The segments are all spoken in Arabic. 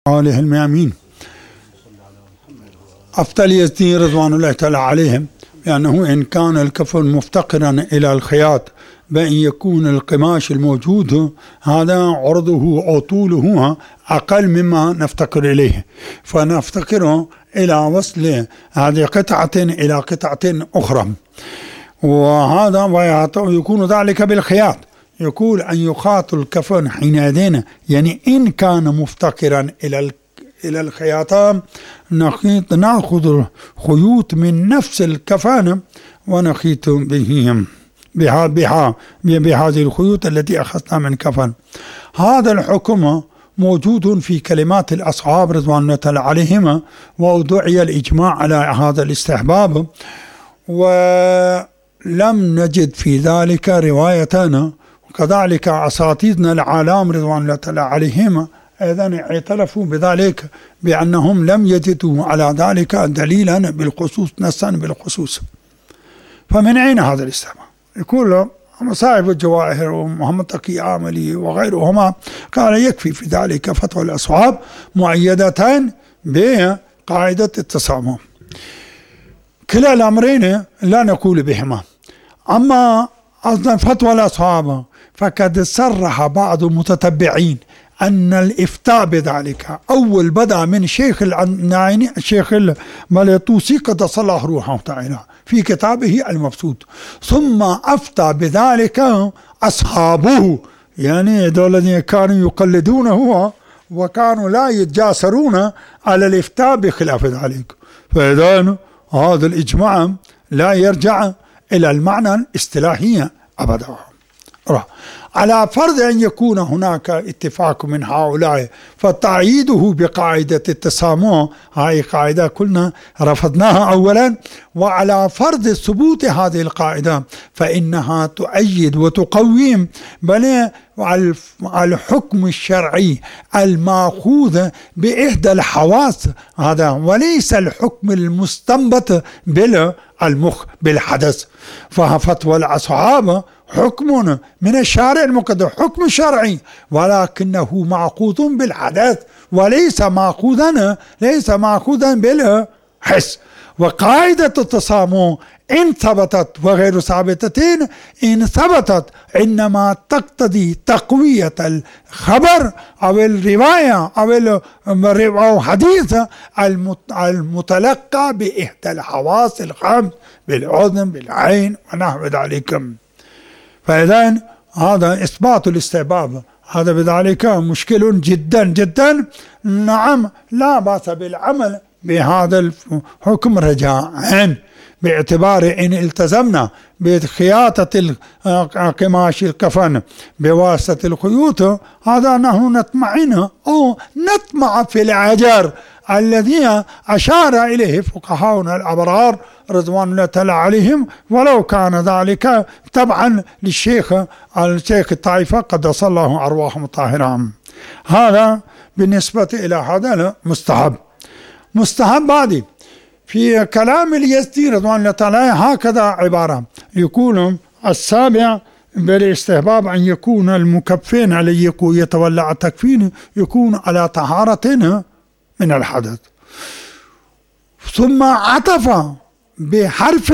عليه الميامين. أفتى اليزدي رضوان الله تعالى عليهم لأنه إن كان الكفن مفتقرا إلى الخياط بأن يكون القماش الموجود هذا عرضه أو طوله أقل مما نفتقر إليه، فنفتقره إلى وصل هذه قطعة إلى قطعة أخرى، وهذا يكون ذلك بالخياط. يقول أن يخاط الكفن حينئذ، يعني إن كان مفتقرا إلى الخياطة نأخذ الخيوط من نفس الكفن ونخيط بهذه الخيوط التي أخذنا من كفن. هذا الحكم موجود في كلمات الأصحاب رضوان الله تعالى عليهم، وأدعي الإجماع على هذا الاستحباب، ولم نجد في ذلك روايتنا. وكذلك أساتذتنا العالم رضوان الله تعالى عليهم أيضا اعترفوا بذلك بأنهم لم يجدوا على ذلك دليلا بالخصوص، نصا بالخصوص. فمن أين هذا الاستحباب؟ يقول صاحب الجواهر ومحمد تقي عاملي وغيرهما قال يكفي في ذلك فتوى الأصحاب مؤيدتان بقاعدة التسامح. كلا الأمرين لا نقول بهما. أما أصلا فتوى الأصحاب فقد صرح بعض المتتبعين أن الإفتاء بذلك أول بدأ من شيخ العنايني الشيخ المليطوسي قدس الله روحه تعالى في كتابه المبسوط، ثم أفتى بذلك أصحابه، يعني دول الذين كانوا يقلدونه وكانوا لا يتجاسرون على الإفتاء بخلاف ذلك. فإذا هذا الإجماع لا يرجع إلى المعنى الاصطلاحي أبدا. على فرض أن يكون هناك اتفاق من هؤلاء فتعييده بقاعدة التسامح، هذه قاعدة كلنا رفضناها أولا، وعلى فرض ثبوت هذه القاعدة فإنها تؤيد وتقوم بل الحكم الشرعي المأخوذ بإحدى الحواس هذا، وليس الحكم المستنبط بالمخ بالحدث. ففتوى الأصحاب حكم من الشارع المقدر، حكم شرعي، ولكنه مأخوذ بالحدث وليس مأخوذا بالحس. وقاعدة التسامح إن ثبتت وغير ثابتتين، إن ثبتت إنما تقتضي تقوية الخبر أو الرواية أو حديث المتلقى بإحدى الحواس الخمس بالأذن بالعين ونحو ذلك. فإذا هذا إثبات الاستحباب هذا بذلك مشكل جدا جدا. نعم لا بأس بالعمل بهذا الحكم رجاء، باعتبار إن التزمنا بخياطة قماش الكفن بواسطة الخيوط هذا نحن نطمئن أو نطمع في الأجر الذي أشار إليه فقهاؤنا الأبرار رضوان الله تعالى عليهم، ولو كان ذلك تبعا للشيخ الطائفة قدس الله أرواحهم الطاهرة. هذا بالنسبة إلى هذا مستحب بعد في كلام اليزدي رضوان الله تعالى هكذا عبارة، يقول السابع بالاستحباب أن يكون المكفين عليه يتولى التكفين يكون على طهارة من الحدث. ثم عطف بحرف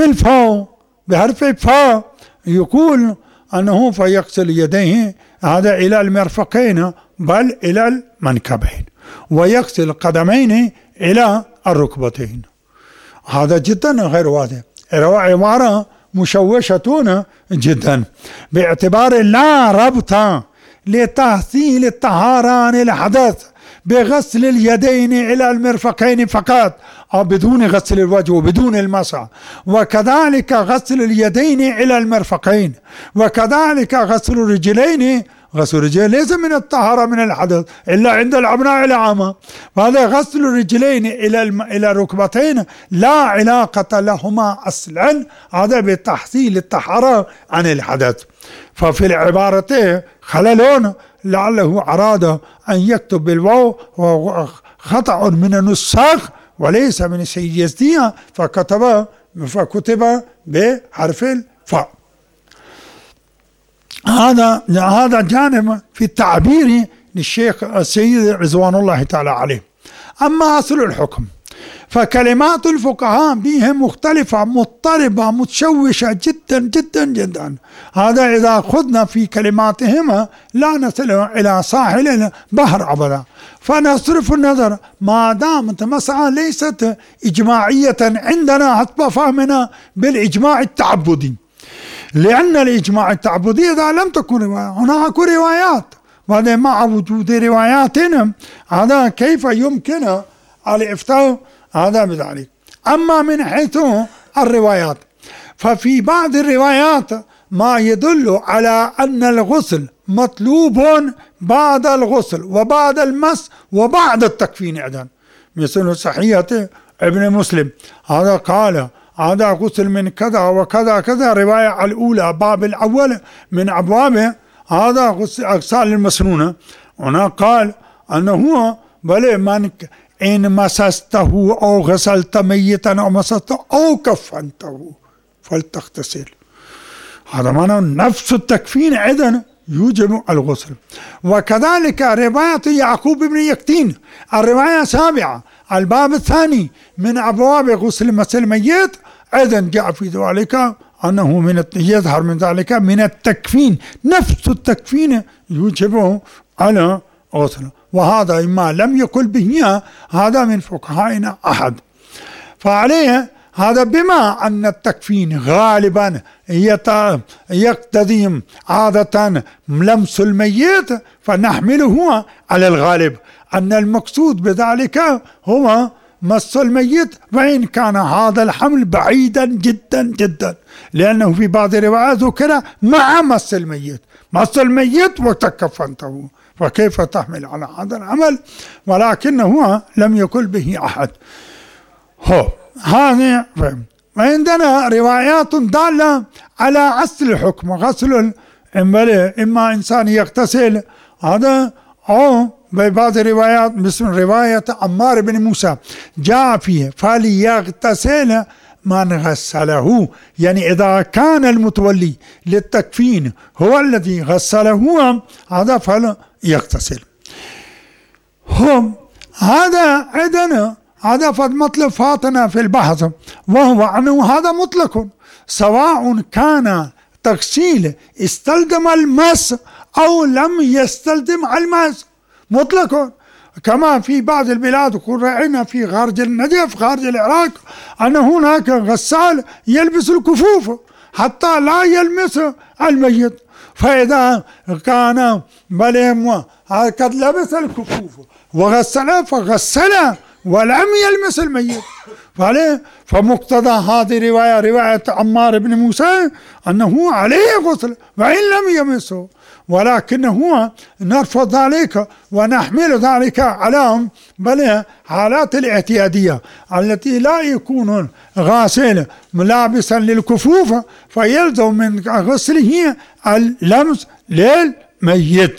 الفاء يقول أنه فيغسل يديه هذا إلى المرفقين بل إلى المنكبين، ويغسل القدمين إلى الركبتين. هذا جدا غير واضح، عبارة مشوشة جدا باعتبار لا ربط لتحصيل الطهارة عن الحدث بغسل اليدين إلى المرفقين فقط أو بدون غسل الوجه وبدون المسح، وكذلك غسل اليدين إلى المرفقين، وكذلك غسل الرجلين ليس من الطهارة من الحدث إلا عند الأبناء العامة. فهذا غسل الرجلين إلى الركبتين لا علاقة لهما أصلا هذا بتحصيل الطهارة عن الحدث. ففي العبارة خلل لعله أراد أن يكتب بالواو وخطأ من النساخ وليس من السيد يزدي فكتب بحرف الفاء. هذا جانب في التعبير للشيخ السيد رضوان الله تعالى عليه. أما أصل الحكم فكلمات الفقهاء بهم مختلفة مضطربة متشوشة جدا جدا جدا. هذا إذا أخذنا في كلماتهما لا نصل إلى ساحل البحر أبدا. فنصرف النظر ما دامت مسألة ليست إجماعية عندنا حسب فهمنا بالإجماع التعبدي، لأن الإجماع التعبدي إذا لم تكن رواية هناك روايات، وهذا مع وجود رواياتنا هذا كيف يمكن الإفتاء هذا بذلك. أما من حيث الروايات ففي بعض الروايات ما يدل على أن الغسل مطلوب بعد الغسل وبعد المس وبعد التكفين أيضا، مثل صحيحة ابن مسلم هذا قال هذا غسل من كذا وكذا كذا، رواية الأولى باب الأول من أبوابه هذا غسل أغسال المسنونة. هنا قال أنه بل من إن مسسته أو غسلت ميتا أو مسسته أو كفنته فلتغتسل. هذا معنى نفس التكفين أيضا يوجب الغسل. وكذلك رواية يعقوب بن يقطين الرواية السابعة الباب الثاني من أبواب غسل مس الميت أيضا جاء في ذلك أنه من يظهر من ذلك من التكفين، نفس التكفين يوجبه على غسل. وهذا إما لم يقل به هذا من فقهائنا أحد. فعليه هذا بما أن التكفين غالبا يقتضي عادة لمس الميت فنحمله على الغالب أن المقصود بذلك هو مس الميت، وإن كان هذا الحمل بعيدا جدا جدا، لأنه في بعض الروايات ذكر مع مس الميت وتكفنته، فكيف تحمل على هذا العمل؟ ولكنه لم يقل به أحد. هذا وعندنا روايات دالة على أصل الحكم غسل إما إنسان يغتسل هذا أو ببعض الروايات مثل رواية عمار بن موسى جاء فيه فليغتسل من غسله، يعني إذا كان المتولي للتكفين هو الذي غسله هذا فليغتسل. هذا عندنا هذا مطلب فاتنا في البحث، وهو أنه هذا مطلق سواء كان تغسيل استلزم المس أو لم يستلزم المس، مطلق. كما في بعض البلاد رأينا في خارج النجف خارج العراق أن هناك غسال يلبس الكفوف حتى لا يلمس الميت، فإذا كان قد لبس الكفوف وغسل فغسل ولم يلمس الميت فمقتضى هذه رواية عمار بن موسى أنه عليه غسل وإن لم يمسه، ولكنه نرفض ذلك ونحمل ذلك على حالات الاعتيادية التي لا يكون غاسل ملابسا للكفوف فيلزم من غسله اللمس للميت.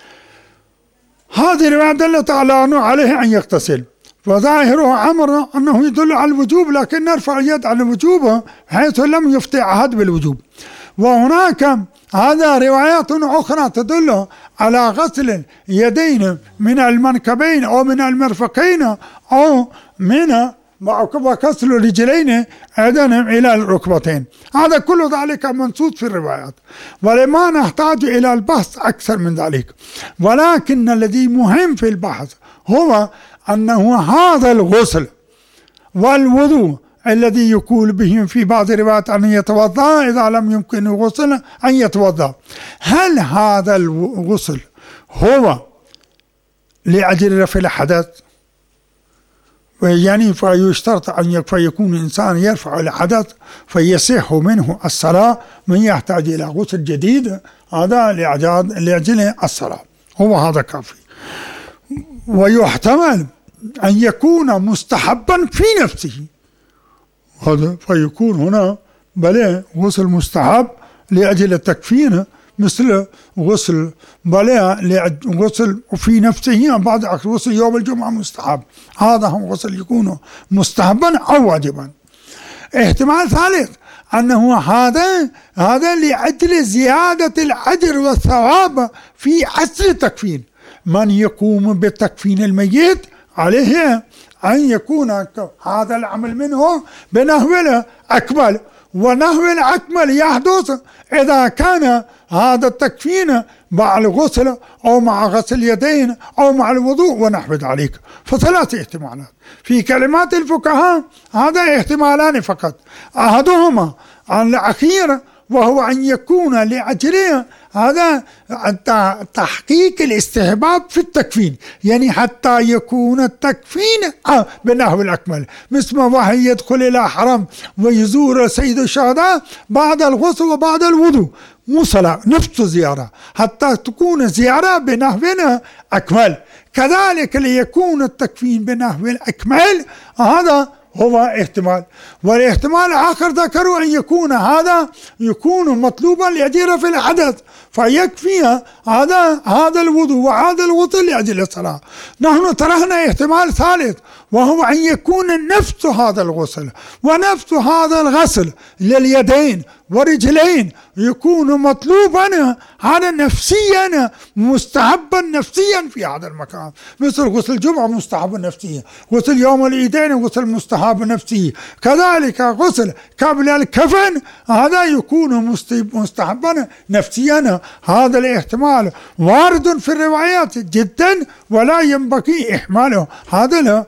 هذه الرواية دلت على أنه عليه أن يغتسل، وظاهره أمر أنه يدل على الوجوب، لكن نرفع اليد على الوجوب حيث لم يفتي أحد بالوجوب. وهناك هذا روايات أخرى تدل على غسل اليدين من المنكبين أو من المرفقين أو من وغسل الرجلين أيضا إلى الركبتين. هذا كل ذلك منصوص في الروايات ولما نحتاج إلى البحث أكثر من ذلك، ولكن الذي مهم في البحث هو أنه هذا الغسل والوضوء الذي يقول بهم في بعض الروايات أن يتوضأ إذا لم يمكن الغسل أن يتوضأ، هل هذا الغسل هو لأجل رفع الحدث؟ يعني فيشترط أن فيكون إنسان يرفع الحدث فيصح منه الصلاة من يحتاج إلى غسل جديد هذا لأجل الصلاة، هو هذا كافي. ويحتمل أن يكون مستحبا في نفسه، هذا فيكون هنا غسل مستحب لأجل التكفين مثل غسل غسل في نفسه بعد غسل يوم الجمعة مستحب، هذا هو غسل يكون مستحبا أو واجبا. احتمال ثالث أنه هذا لأجل زيادة الأجر والثواب في أصل التكفين، من يقوم بتكفين الميت عليه أن يكون هذا العمل منه بنحو الأكمل، ونحو الأكمل يحدث إذا كان هذا التكفين مع الغسل أو مع غسل اليدين أو مع الوضوء ونحو ذلك. فثلاث احتمالات في كلمات الفقهاء، هذا احتمالان فقط. أحدهما الأخير وهو أن يكون لأجل هذا تحقيق الاستحباب في التكفين، يعني حتى يكون التكفين بنحو الأكمل، مثل ما واحد يدخل إلى حرم ويزور سيد الشهداء بعد الغسل وبعد الوضوء، مو صلاة، نفس زيارة، حتى تكون زيارة بنحو أكمل. كذلك ليكون التكفين بنحو الأكمل، هذا هو احتمال. والاحتمال الآخر ذكروا أن يكون هذا يكون مطلوبا ليجري في الحدث، فيكفي هذا الوضوء وهذا الغسل لأجل الصلاة. نحن طرحنا احتمال ثالث، وهو أن يكون نفس هذا الغسل ونفس هذا الغسل لليدين ورجلين يكون مطلوبا هذا نفسيا، مستحبا نفسيا في هذا المكان، مثل غسل الجمعة مستحب نفسيا، غسل يوم العيدين غسل مستحب نفسي، كذلك غسل قبل الكفن هذا يكون مستحبا نفسيا. هذا الاحتمال وارد في الروايات جدا ولا ينبغي إهماله، هذا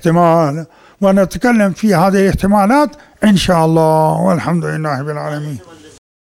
الاحتمال، ونتكلم في هذه الاحتمالات إن شاء الله، والحمد لله رب العالمين.